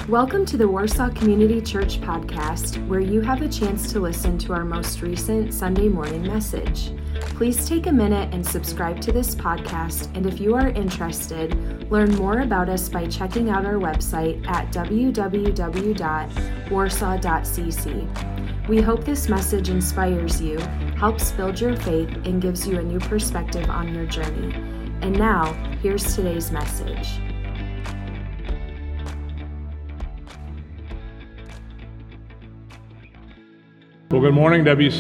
Welcome to the Warsaw Community Church podcast, where you have a chance to listen to our most recent Sunday morning message. Please take a minute and subscribe to this podcast, and if you are interested, learn more about us by checking out our website at www.warsaw.cc. We hope this message inspires you, helps build your faith, and gives you a new perspective on your journey. And now, here's today's message. Well, good morning,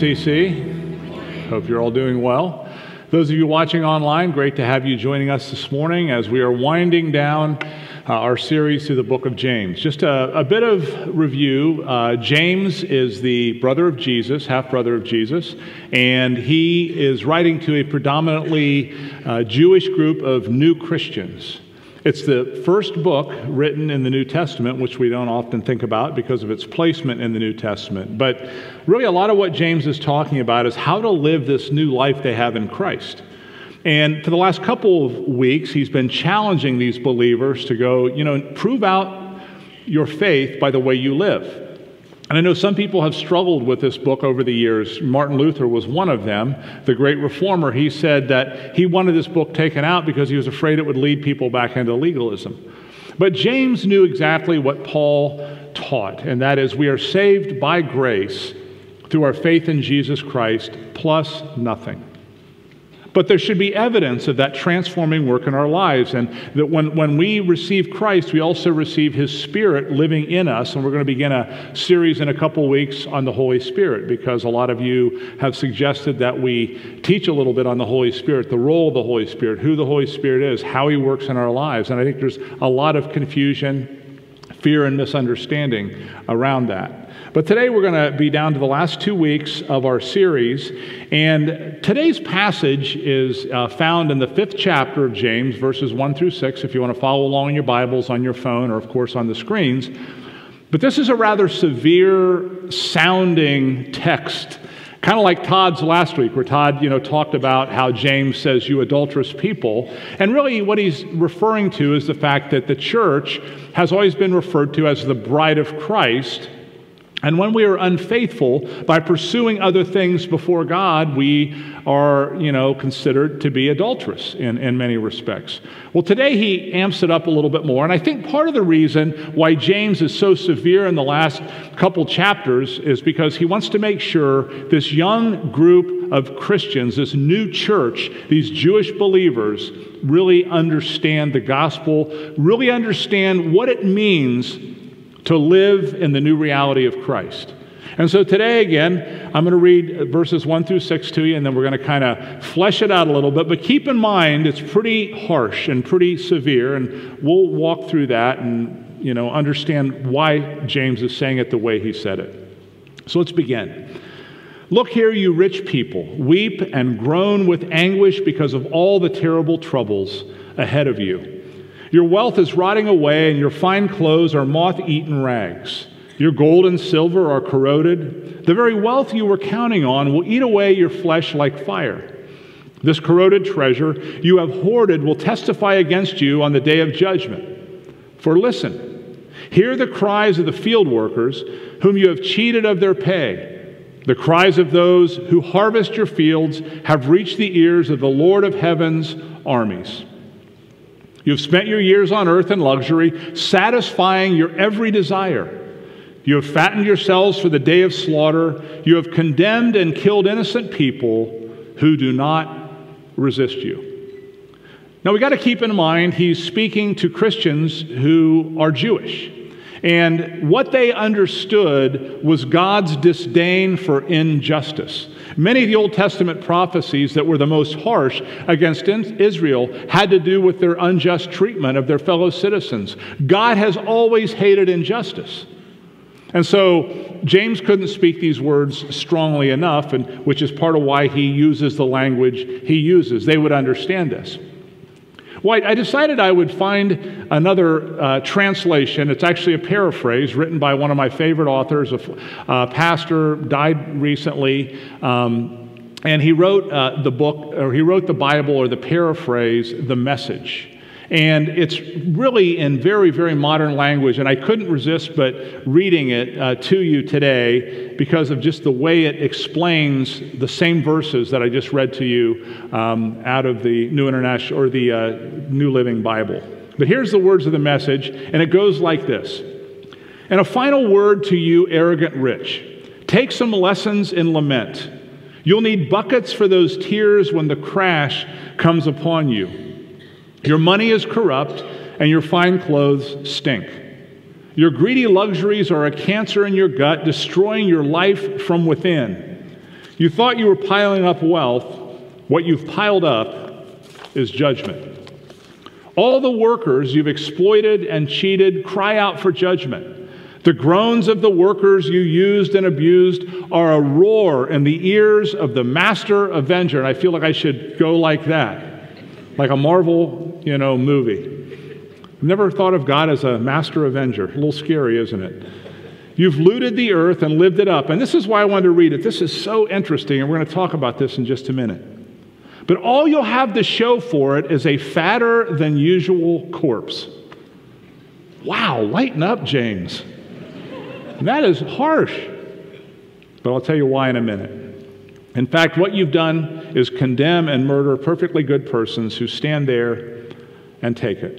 WCC. Hope you're all doing well. Those of you watching online, great to have you joining us this morning as we are winding down our series through the book of James. Just a bit of review. James is the brother of Jesus, half-brother of Jesus, and he is writing to a predominantly Jewish group of new Christians. It's the first book written in the New Testament, which we don't often think about because of its placement in the New Testament. But really, a lot of what James is talking about is how to live this new life they have in Christ. And for the last couple of weeks, he's been challenging these believers to go, prove out your faith by the way you live. And I know some people have struggled with this book over the years. Martin Luther was one of them, the great reformer. He said that he wanted this book taken out because he was afraid it would lead people back into legalism. But James knew exactly what Paul taught, and that is we are saved by grace through our faith in Jesus Christ, plus nothing. But there should be evidence of that transforming work in our lives, and that when we receive Christ, we also receive His Spirit living in us, and we're going to begin a series in a couple weeks on the Holy Spirit, because a lot of you have suggested that we teach a little bit on the Holy Spirit, the role of the Holy Spirit, who the Holy Spirit is, how He works in our lives, and I think there's a lot of confusion, fear, and misunderstanding around that. But today we're going to be down to the last 2 weeks of our series, and today's passage is found in the 5th chapter of James, verses 1 through 6, if you want to follow along in your Bibles, on your phone, or of course on the screens. But this is a rather severe sounding text, kind of like Todd's last week, where Todd, talked about how James says, "You adulterous people." And really what he's referring to is the fact that the church has always been referred to as the bride of Christ. And when we are unfaithful by pursuing other things before God, we are, considered to be adulterous in many respects. Well, today he amps it up a little bit more. And I think part of the reason why James is so severe in the last couple chapters is because he wants to make sure this young group of Christians, this new church, these Jewish believers, really understand the gospel, really understand what it means to live in the new reality of Christ. And so today, again, I'm going to read verses 1 through 6 to you, and then we're going to kind of flesh it out a little bit. But keep in mind, it's pretty harsh and pretty severe, and we'll walk through that and, understand why James is saying it the way he said it. So let's begin. "Look here, you rich people, weep and groan with anguish because of all the terrible troubles ahead of you. Your wealth is rotting away, and your fine clothes are moth-eaten rags. Your gold and silver are corroded. The very wealth you were counting on will eat away your flesh like fire. This corroded treasure you have hoarded will testify against you on the day of judgment. For listen, hear the cries of the field workers whom you have cheated of their pay. The cries of those who harvest your fields have reached the ears of the Lord of heaven's armies. You have spent your years on earth in luxury, satisfying your every desire. You have fattened yourselves for the day of slaughter. You have condemned and killed innocent people who do not resist you." Now we got to keep in mind he's speaking to Christians who are Jewish. And what they understood was God's disdain for injustice. Many of the Old Testament prophecies that were the most harsh against Israel had to do with their unjust treatment of their fellow citizens. God has always hated injustice. And so James couldn't speak these words strongly enough, which is part of why he uses the language he uses. They would understand this. Well, I decided I would find another translation. It's actually a paraphrase written by one of my favorite authors, a pastor, died recently, and he wrote the book, or he wrote the Bible, or the paraphrase, The Message. And it's really in very, very modern language, and I couldn't resist but reading it to you today because of just the way it explains the same verses that I just read to you out of the New International or the New Living Bible. But here's the words of the message, and it goes like this. And a final word to you, arrogant rich. Take some lessons in lament. You'll need buckets for those tears when the crash comes upon you. Your money is corrupt, and your fine clothes stink. Your greedy luxuries are a cancer in your gut, destroying your life from within. You thought you were piling up wealth. What you've piled up is judgment. All the workers you've exploited and cheated cry out for judgment. The groans of the workers you used and abused are a roar in the ears of the master avenger. And I feel like I should go like that. Like a Marvel, movie. I've never thought of God as a master avenger. A little scary, isn't it? You've looted the earth and lived it up. And this is why I wanted to read it. This is so interesting, and we're going to talk about this in just a minute. But all you'll have to show for it is a fatter than usual corpse. Wow, lighten up, James. That is harsh. But I'll tell you why in a minute. In fact, what you've done is condemn and murder perfectly good persons who stand there and take it.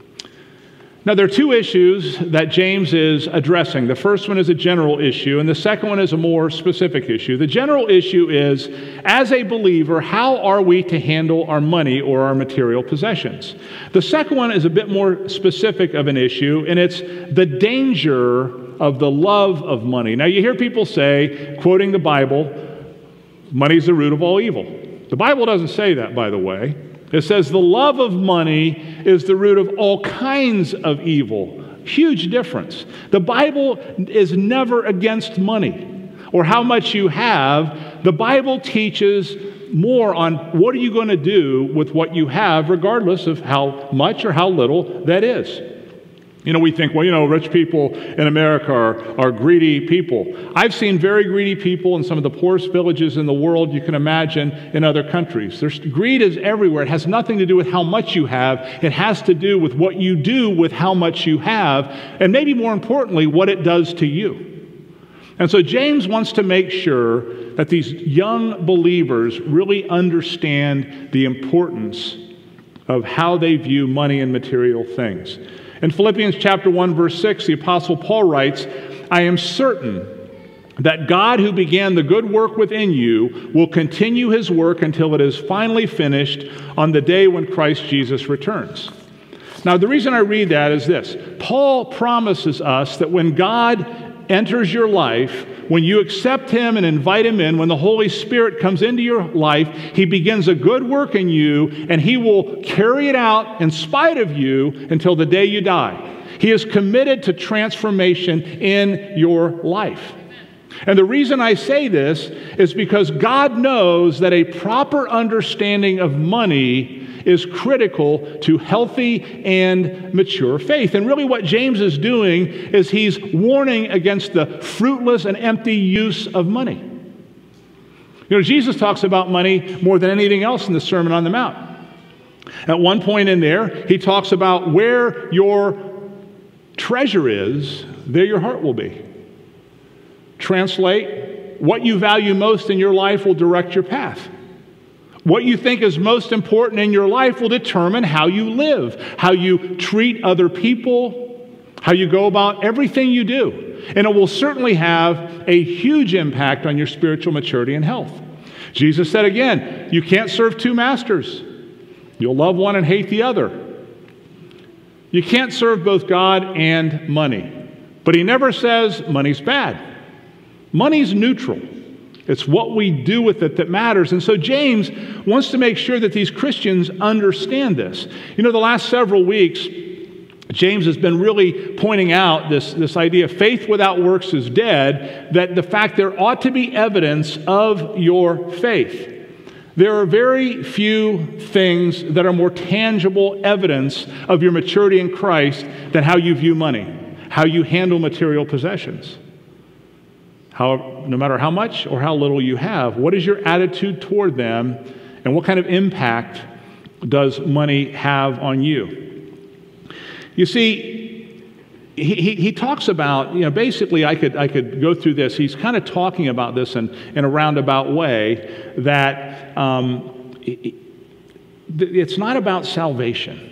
Now, there are two issues that James is addressing. The first one is a general issue, and the second one is a more specific issue. The general issue is, as a believer, how are we to handle our money or our material possessions? The second one is a bit more specific of an issue, and it's the danger of the love of money. Now, you hear people say, quoting the Bible, money's the root of all evil. The Bible doesn't say that, by the way. It says the love of money is the root of all kinds of evil. Huge difference. The Bible is never against money or how much you have. The Bible teaches more on what are you going to do with what you have, regardless of how much or how little that is. We think, rich people in America are greedy people. I've seen very greedy people in some of the poorest villages in the world you can imagine in other countries. Greed is everywhere. It has nothing to do with how much you have. It has to do with what you do with how much you have, and maybe more importantly, what it does to you. And so James wants to make sure that these young believers really understand the importance of how they view money and material things. In Philippians chapter 1, verse 6, the Apostle Paul writes, I am certain that God who began the good work within you will continue his work until it is finally finished on the day when Christ Jesus returns. Now, the reason I read that is this. Paul promises us that when God enters your life, when you accept him and invite him in, when the Holy Spirit comes into your life, he begins a good work in you, and he will carry it out in spite of you until the day you die. He is committed to transformation in your life. And the reason I say this is because God knows that a proper understanding of money is critical to healthy and mature faith. And really what James is doing is he's warning against the fruitless and empty use of money. Jesus talks about money more than anything else in the Sermon on the Mount. At one point in there, he talks about where your treasure is, there your heart will be. Translate, what you value most in your life will direct your path. What you think is most important in your life will determine how you live, how you treat other people, how you go about everything you do. And it will certainly have a huge impact on your spiritual maturity and health. Jesus said again, you can't serve two masters. You'll love one and hate the other. You can't serve both God and money. But he never says money's bad. Money's neutral. It's what we do with it that matters. And so James wants to make sure that these Christians understand this. The last several weeks, James has been really pointing out this idea, faith without works is dead, that the fact there ought to be evidence of your faith. There are very few things that are more tangible evidence of your maturity in Christ than how you view money, how you handle material possessions. No matter how much or how little you have, what is your attitude toward them, and what kind of impact does money have on you? You see, he talks about, basically I could go through this. He's kind of talking about this in a roundabout way, that it's not about salvation.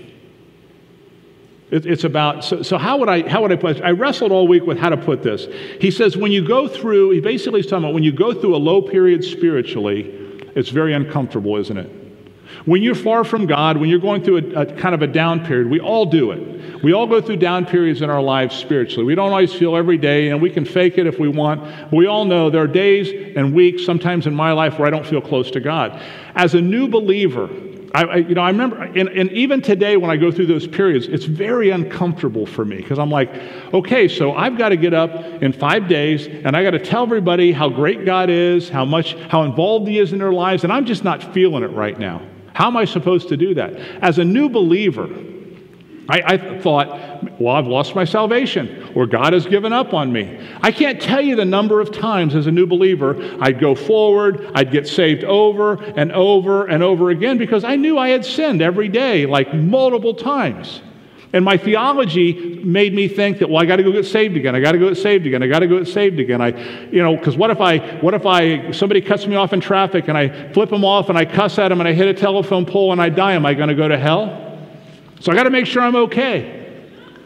It's about, so how would I put it? I wrestled all week with how to put this. He says he basically is talking about when you go through a low period spiritually, it's very uncomfortable, isn't it? When you're far from God, when you're going through a kind of a down period, we all do it. We all go through down periods in our lives spiritually. We don't always feel every day, and we can fake it if we want. But we all know there are days and weeks, sometimes in my life, where I don't feel close to God. As a new believer, I remember, and even today when I go through those periods, it's very uncomfortable for me because I'm like, okay, so I've got to get up in 5 days and I got to tell everybody how great God is, how involved He is in their lives, and I'm just not feeling it right now. How am I supposed to do that? As a new believer, I thought, well, I've lost my salvation, or God has given up on me. I can't tell you the number of times as a new believer I'd go forward, I'd get saved over and over and over again because I knew I had sinned every day, like multiple times. And my theology made me think that, well, I got to go get saved again. I got to go get saved again. I got to go get saved again. Because what if somebody cuts me off in traffic and I flip them off and I cuss at them and I hit a telephone pole and I die? Am I going to go to hell? So I got to make sure I'm okay.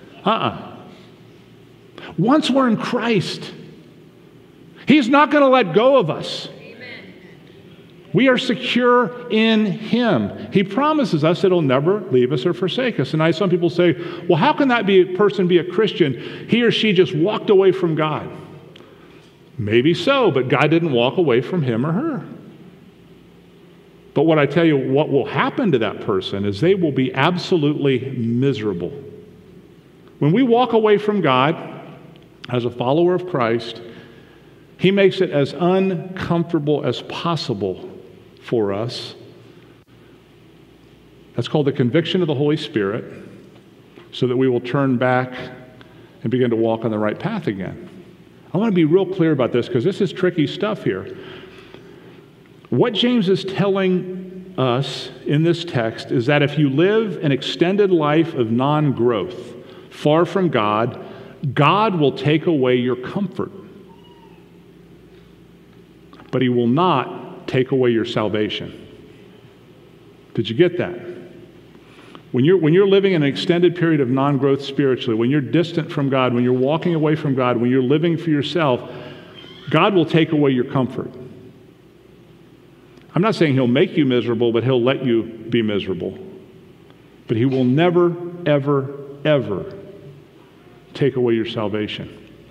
Once we're in Christ, He's not going to let go of us. Amen. We are secure in Him. He promises us that He'll never leave us or forsake us. And some people say, well, how can that person be a Christian? He or she just walked away from God. Maybe so, but God didn't walk away from him or her. But what I tell you, what will happen to that person is they will be absolutely miserable. When we walk away from God as a follower of Christ, He makes it as uncomfortable as possible for us. That's called the conviction of the Holy Spirit, so that we will turn back and begin to walk on the right path again. I want to be real clear about this because this is tricky stuff here. What James is telling us in this text is that if you live an extended life of non-growth, far from God, God will take away your comfort. But He will not take away your salvation. Did you get that? When you're living in an extended period of non-growth spiritually, when you're distant from God, when you're walking away from God, when you're living for yourself, God will take away your comfort. I'm not saying He'll make you miserable, but He'll let you be miserable. But He will never, ever, ever take away your salvation.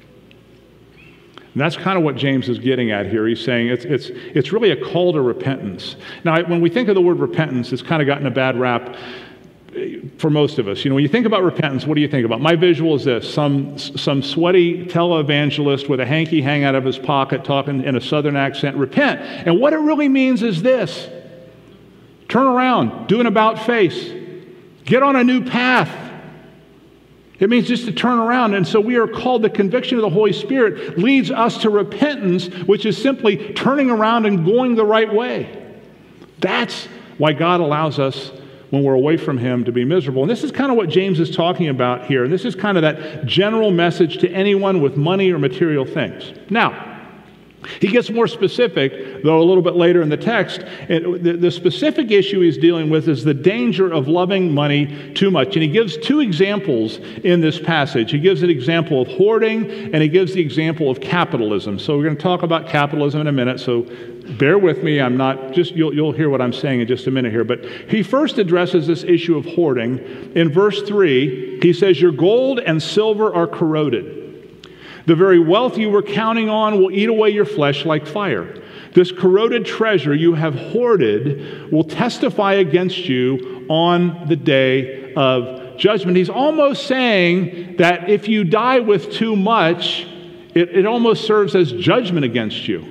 And that's kind of what James is getting at here. He's saying it's really a call to repentance. Now, when we think of the word repentance, it's kind of gotten a bad rap for most of us. When you think about repentance, what do you think about? My visual is this: some sweaty televangelist with a hanky hang out of his pocket talking in a southern accent, repent. And what it really means is this: turn around, do an about face, get on a new path. It means just to turn around. And so we are called, the conviction of the Holy Spirit leads us to repentance, which is simply turning around and going the right way. That's why God allows us, when we're away from Him, to be miserable. And this is kind of what James is talking about here. And this is kind of that general message to anyone with money or material things. Now, he gets more specific, though, a little bit later in the text. The specific issue he's dealing with is the danger of loving money too much. And he gives two examples in this passage. He gives an example of hoarding, and he gives the example of capitalism. So we're going to talk about capitalism in a minute, so bear with me. You'll hear what I'm saying in just a minute here. But he first addresses this issue of hoarding. In verse 3, he says, "Your gold and silver are corroded. The very wealth you were counting on will eat away your flesh like fire. This corroded treasure you have hoarded will testify against you on the day of judgment." He's almost saying that if you die with too much, it almost serves as judgment against you.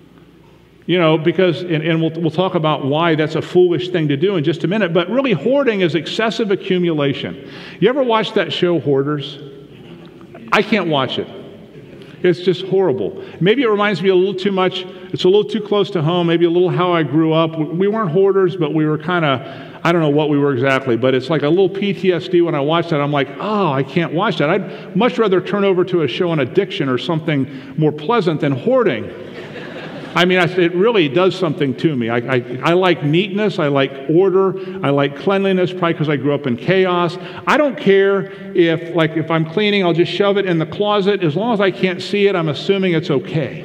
Because, and we'll talk about why that's a foolish thing to do in just a minute, but really hoarding is excessive accumulation. You ever watch that show, Hoarders? I can't watch it. It's just horrible. Maybe it reminds me a little too much. It's a little too close to home. Maybe a little how I grew up. We weren't hoarders, but we were kind of, I don't know what we were exactly, but it's like a little PTSD when I watch that. I'm like, oh, I can't watch that. I'd much rather turn over to a show on addiction or something more pleasant than hoarding. I mean, it really does something to me. I like neatness. I like order. I like cleanliness, probably because I grew up in chaos. I don't care if I'm cleaning, I'll just shove it in the closet. As long as I can't see it, I'm assuming it's okay.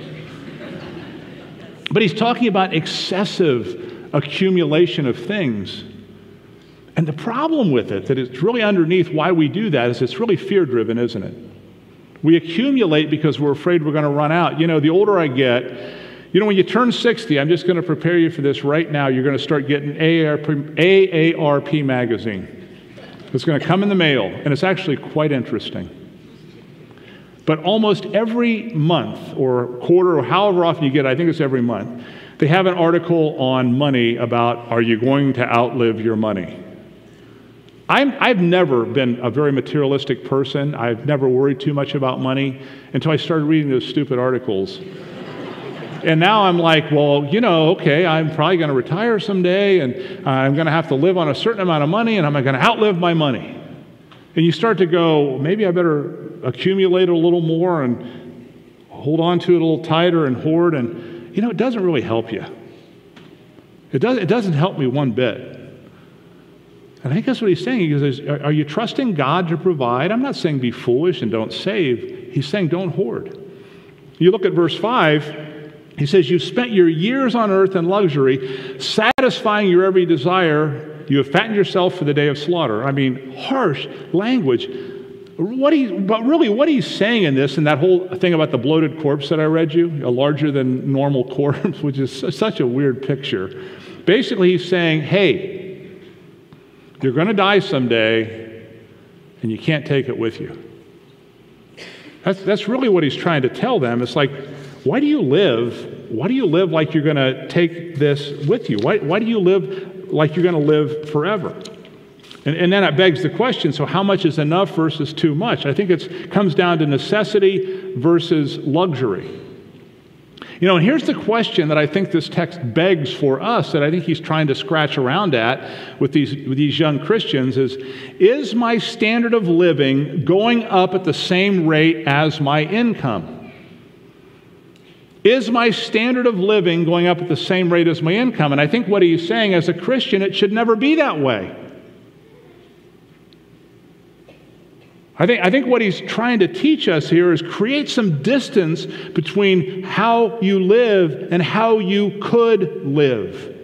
But he's talking about excessive accumulation of things. And the problem with it, that it's really underneath why we do that, is it's really fear-driven, isn't it? We accumulate because we're afraid we're going to run out. You know, the older I get, when you turn 60, I'm just going to prepare you for this right now. You're going to start getting AARP magazine. It's going to come in the mail, and it's actually quite interesting. But almost every month or quarter or however often you get it, I think it's every month, they have an article on money about, are you going to outlive your money? I've never been a very materialistic person. I've never worried too much about money until I started reading those stupid articles. And now I'm like, well, okay, I'm probably going to retire someday, and I'm going to have to live on a certain amount of money, and I'm going to outlive my money. And you start to go, maybe I better accumulate a little more and hold on to it a little tighter and hoard. And, it doesn't really help you. It doesn't help me one bit. And I think that's what he's saying. He says, are you trusting God to provide? I'm not saying be foolish and don't save. He's saying don't hoard. You look at verse 5, he says, you've spent your years on earth in luxury, satisfying your every desire. You have fattened yourself for the day of slaughter. I mean, harsh language. But really what he's saying in this, and that whole thing about the bloated corpse that I read you, a larger than normal corpse, which is such a weird picture. Basically, he's saying, hey, you're going to die someday, and you can't take it with you. That's really what he's trying to tell them. It's like, why do you live? Why do you live like you're going to take this with you? Why do you live like you're going to live forever? And then it begs the question, so how much is enough versus too much? I think it comes down to necessity versus luxury. And here's the question that I think this text begs for us, that I think he's trying to scratch around at with these young Christians is my standard of living going up at the same rate as my income? Is my standard of living going up at the same rate as my income? And I think what he's saying, as a Christian, it should never be that way. I think what he's trying to teach us here is create some distance between how you live and how you could live.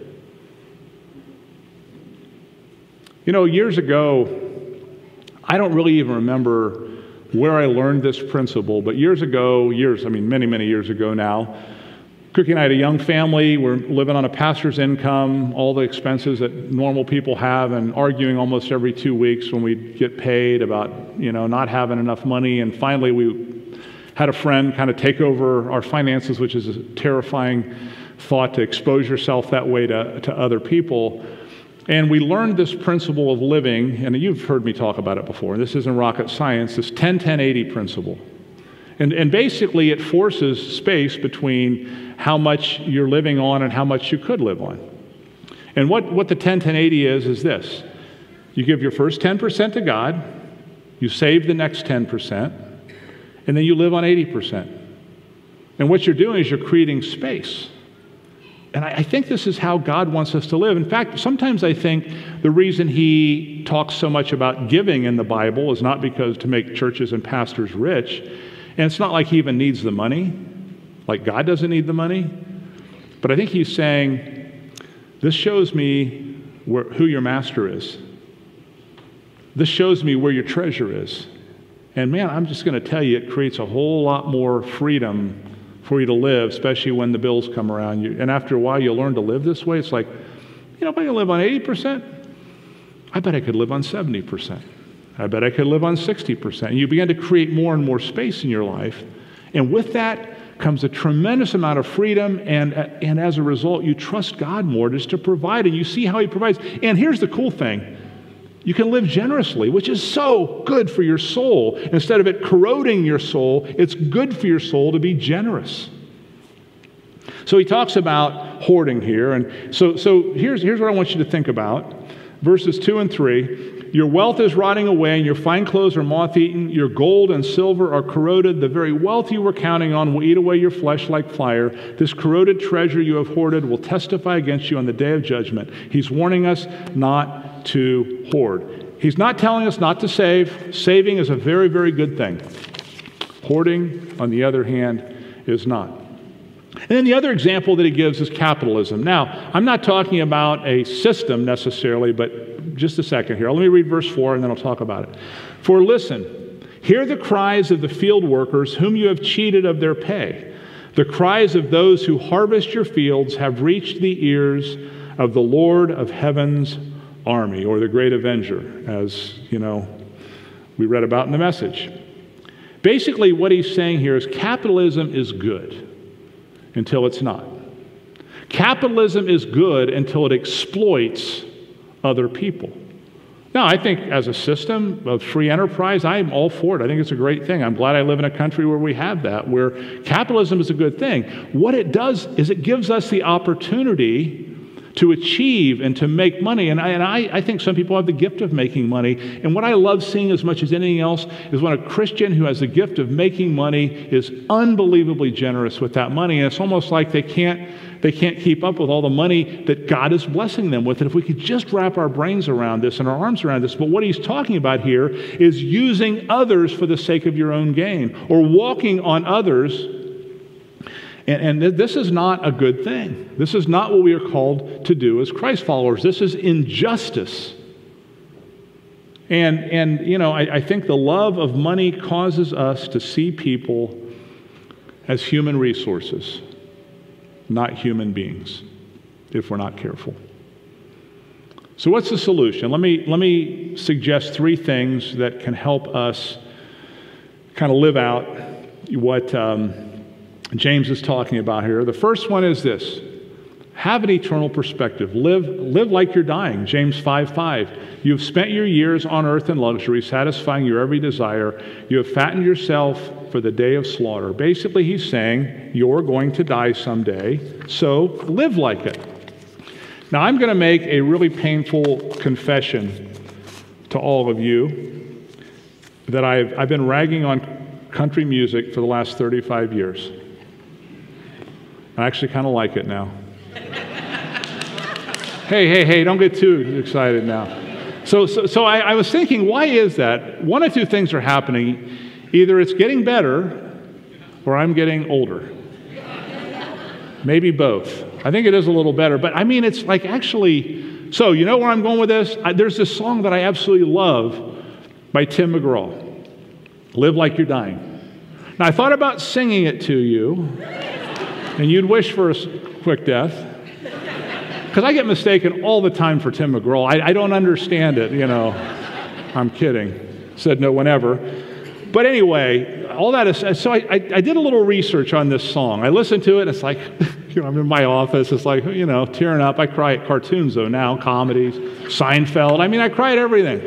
Years ago, I don't really even remember where I learned this principle, but many, many years ago now, Cookie and I had a young family. We're living on a pastor's income, all the expenses that normal people have, and arguing almost every 2 weeks when we get paid about, not having enough money. And finally, we had a friend kind of take over our finances, which is a terrifying thought, to expose yourself that way to other people. And we learned this principle of living, and you've heard me talk about it before. This isn't rocket science, this 10-10-80 principle. And basically, it forces space between how much you're living on and how much you could live on. And what the 10-10-80 is this. You give your first 10% to God, you save the next 10%, and then you live on 80%. And what you're doing is you're creating space. And I think this is how God wants us to live. In fact, sometimes I think the reason he talks so much about giving in the Bible is not because to make churches and pastors rich. And it's not like he even needs the money, like God doesn't need the money. But I think he's saying, this shows me who your master is. This shows me where your treasure is. And man, I'm just going to tell you, it creates a whole lot more freedom for you to live, especially when the bills come around you. And after a while, you'll learn to live this way. It's like, if I can live on 80%, I bet I could live on 70%. I bet I could live on 60%. And you begin to create more and more space in your life. And with that comes a tremendous amount of freedom. And as a result, you trust God more just to provide. And you see how he provides. And here's the cool thing. You can live generously, which is so good for your soul. Instead of it corroding your soul, it's good for your soul to be generous. So he talks about hoarding here. And so here's what I want you to think about. Verses 2 and 3, your wealth is rotting away, and your fine clothes are moth-eaten. Your gold and silver are corroded. The very wealth you were counting on will eat away your flesh like fire. This corroded treasure you have hoarded will testify against you on the day of judgment. He's warning us not to hoard. He's not telling us not to save. Saving is a very, very good thing. Hoarding, on the other hand, is not. And then the other example that he gives is capitalism. Now, I'm not talking about a system necessarily, but just a second here. Let me read verse 4 and then I'll talk about it. For listen, hear the cries of the field workers whom you have cheated of their pay. The cries of those who harvest your fields have reached the ears of the Lord of heaven's army, or the great avenger, as we read about in the message. Basically, what he's saying here is capitalism is good until it's not. Capitalism is good until it exploits other people. Now, I think as a system of free enterprise, I'm all for it. I think it's a great thing. I'm glad I live in a country where we have that, where capitalism is a good thing. What it does is it gives us the opportunity to achieve and to make money. And I think some people have the gift of making money. And what I love seeing as much as anything else is when a Christian who has the gift of making money is unbelievably generous with that money. And it's almost like they can't keep up with all the money that God is blessing them with. And if we could just wrap our brains around this and our arms around this. But what he's talking about here is using others for the sake of your own gain, or walking on others. And this is not a good thing. This is not what we are called to do as Christ followers. This is injustice. And I think the love of money causes us to see people as human resources, not human beings, if we're not careful. So what's the solution? Let me suggest 3 things that can help us kind of live out what James is talking about here. The first one is this: have an eternal perspective. Live like you're dying. James 5:5. You have spent your years on earth in luxury, satisfying your every desire. You have fattened yourself for the day of slaughter. Basically, he's saying you're going to die someday, so live like it. Now, I'm going to make a really painful confession to all of you that I've been ragging on country music for the last 35 years. I actually kind of like it now. Hey, don't get too excited now. So I was thinking, why is that? One of 2 things are happening. Either it's getting better or I'm getting older. Maybe both. I think it is a little better. But I mean, it's like actually, so you know where I'm going with this? There's this song that I absolutely love by Tim McGraw, Live Like You're Dying. Now, I thought about singing it to you, and you'd wish for a quick death. Because I get mistaken all the time for Tim McGraw. I don't understand it, I'm kidding. Said no one ever. But anyway, all that is, so I did a little research on this song. I listened to it, and it's like, I'm in my office, it's like, tearing up. I cry at cartoons, though, now, comedies, Seinfeld. I mean, I cry at everything.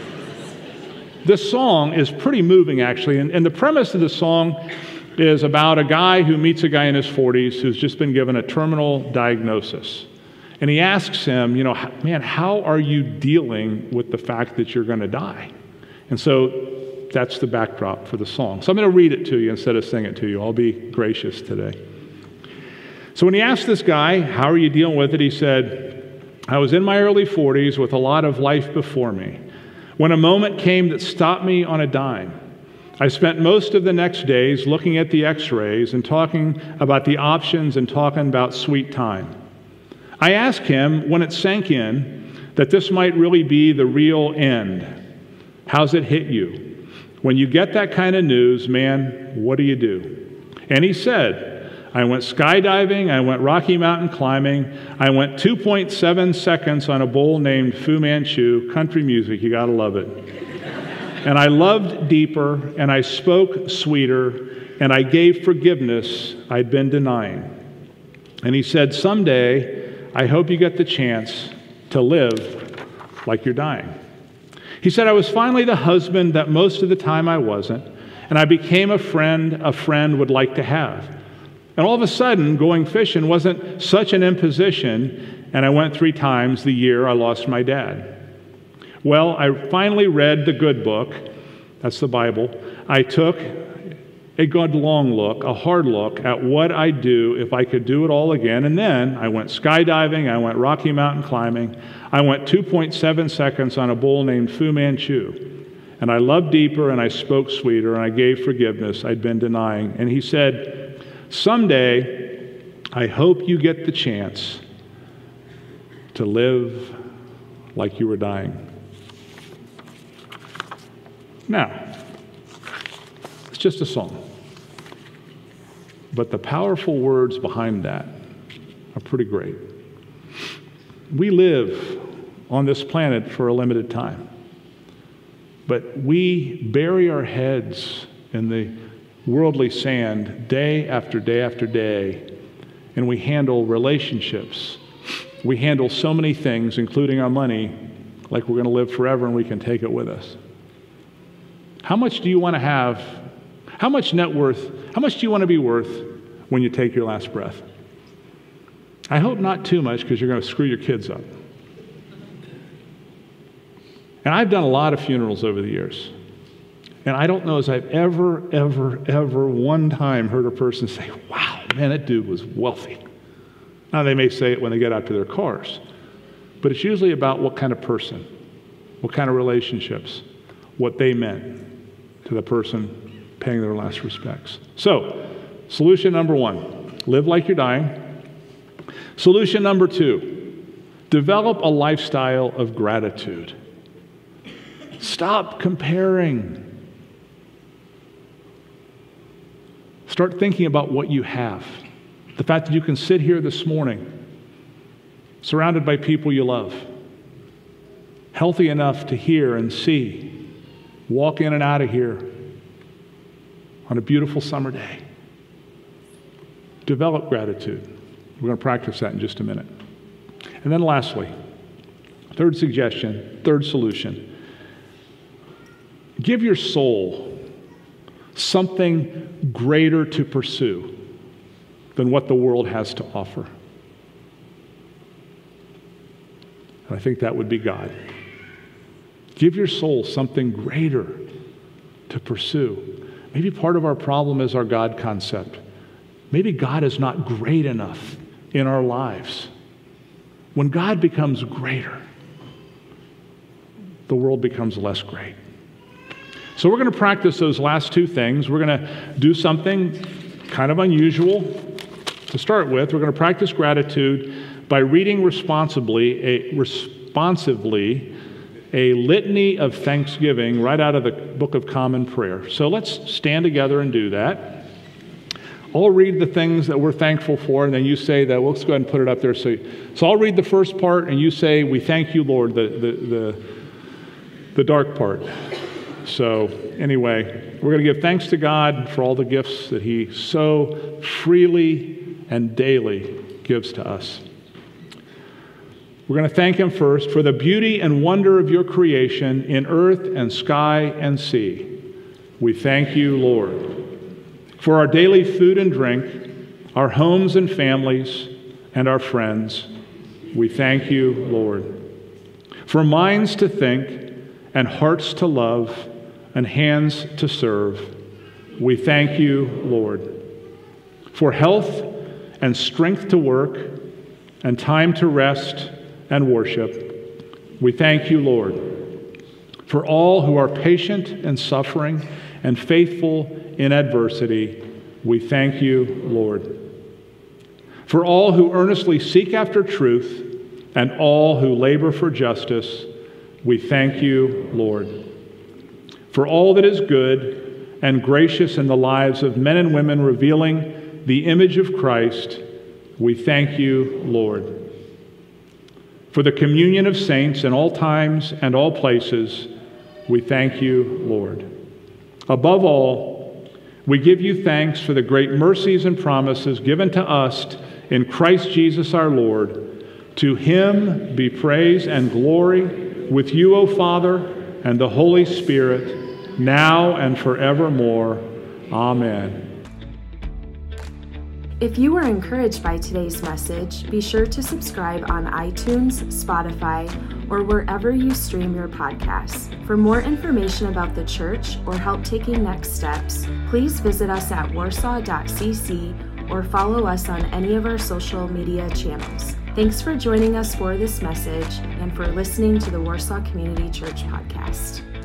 This song is pretty moving, actually, and the premise of the song is about a guy who meets a guy in his 40s who's just been given a terminal diagnosis. And he asks him, man, how are you dealing with the fact that you're going to die? And so that's the backdrop for the song. So I'm going to read it to you instead of sing it to you. I'll be gracious today. So when he asked this guy, how are you dealing with it? He said, I was in my early 40s with a lot of life before me, when a moment came that stopped me on a dime. I spent most of the next days looking at the x-rays and talking about the options and talking about sweet time. I asked him, when it sank in, that this might really be the real end. How's it hit you? When you get that kind of news, man, what do you do? And he said, I went skydiving, I went Rocky Mountain climbing, I went 2.7 seconds on a bowl named Fu Manchu, country music, you gotta love it. And I loved deeper, and I spoke sweeter, and I gave forgiveness I'd been denying. And he said, someday, I hope you get the chance to live like you're dying. He said, I was finally the husband that most of the time I wasn't, and I became a friend would like to have. And all of a sudden, going fishing wasn't such an imposition, and I went 3 times the year I lost my dad. Well, I finally read the good book. That's the Bible. I took a good long look, a hard look at what I'd do if I could do it all again. And then I went skydiving. I went Rocky Mountain climbing. I went 2.7 seconds on a bull named Fu Manchu. And I loved deeper and I spoke sweeter and I gave forgiveness I'd been denying. And he said, someday, I hope you get the chance to live like you were dying. Now, it's just a song. But the powerful words behind that are pretty great. We live on this planet for a limited time. But we bury our heads in the worldly sand day after day after day, and we handle relationships. We handle so many things, including our money, like we're going to live forever and we can take it with us. How much do you want to have? How much net worth? How much do you want to be worth when you take your last breath? I hope not too much, because you're going to screw your kids up. And I've done a lot of funerals over the years. And I don't know as I've ever one time heard a person say, wow, man, that dude was wealthy. Now, they may say it when they get out to their cars. But it's usually about what kind of person, what kind of relationships, what they meant to the person paying their last respects. So, solution number 1, live like you're dying. Solution number 2, develop a lifestyle of gratitude. Stop comparing. Start thinking about what you have. The fact that you can sit here this morning, surrounded by people you love, healthy enough to hear and see, walk in and out of here on a beautiful summer day. Develop gratitude. We're going to practice that in just a minute. And then lastly, third suggestion, third solution. Give your soul something greater to pursue than what the world has to offer. And I think that would be God. Give your soul something greater to pursue. Maybe part of our problem is our God concept. Maybe God is not great enough in our lives. When God becomes greater, the world becomes less great. So we're going to practice those last two things. We're going to do something kind of unusual to start with. We're going to practice gratitude by reading responsively a litany of thanksgiving right out of the Book of Common Prayer. So let's stand together and do that. I'll read the things that we're thankful for, and then you say that. Let's go ahead and put it up there. So I'll read the first part, and you say, "We thank you, Lord," the dark part. So anyway, we're going to give thanks to God for all the gifts that He so freely and daily gives to us. We're going to thank Him first for the beauty and wonder of your creation in earth and sky and sea. We thank you, Lord. For our daily food and drink, our homes and families, and our friends, we thank you, Lord. For minds to think and hearts to love and hands to serve, we thank you, Lord. For health and strength to work and time to rest and worship, we thank you, Lord. For all who are patient in suffering and faithful in adversity, we thank you, Lord. For all who earnestly seek after truth and all who labor for justice, we thank you, Lord. For all that is good and gracious in the lives of men and women revealing the image of Christ, we thank you, Lord. For the communion of saints in all times and all places, we thank you, Lord. Above all, we give you thanks for the great mercies and promises given to us in Christ Jesus our Lord. To Him be praise and glory with you, O Father, and the Holy Spirit, now and forevermore. Amen. If you were encouraged by today's message, be sure to subscribe on iTunes, Spotify, or wherever you stream your podcasts. For more information about the church or help taking next steps, please visit us at warsaw.cc or follow us on any of our social media channels. Thanks for joining us for this message and for listening to the Warsaw Community Church podcast.